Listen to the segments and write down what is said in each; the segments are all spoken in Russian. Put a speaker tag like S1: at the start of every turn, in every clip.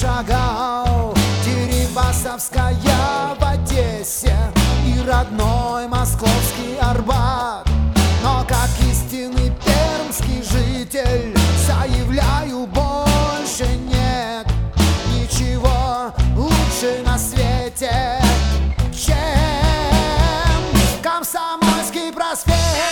S1: шагал. Дерибасовская в Одессе и родной московский Арбат. Но как истинный пермский житель заявляю, больше нет ничего лучше на свете, чем Комсомольский проспект.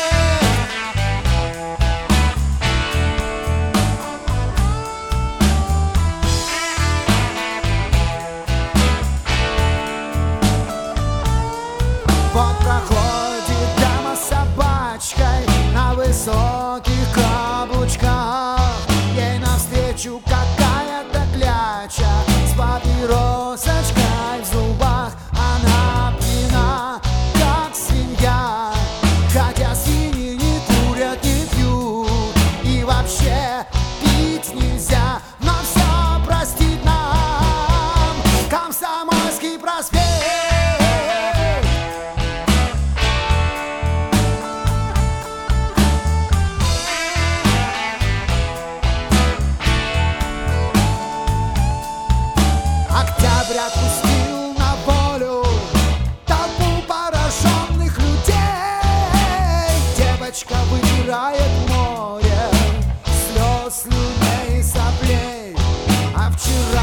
S1: Вот проходит дама с собачкой на высоких каблучках. Ей навстречу какая-то кляча с папиросочкой в зубах. Она пьяна, как свинья, хотя свиньи не курят, не пьют и вообще пить нельзя. Но все простит нам Комсомольский проспект. Октябрь отпустил на волю толпу пораженных людей. Девочка вытирает море слез, слюней, соплей. А вчера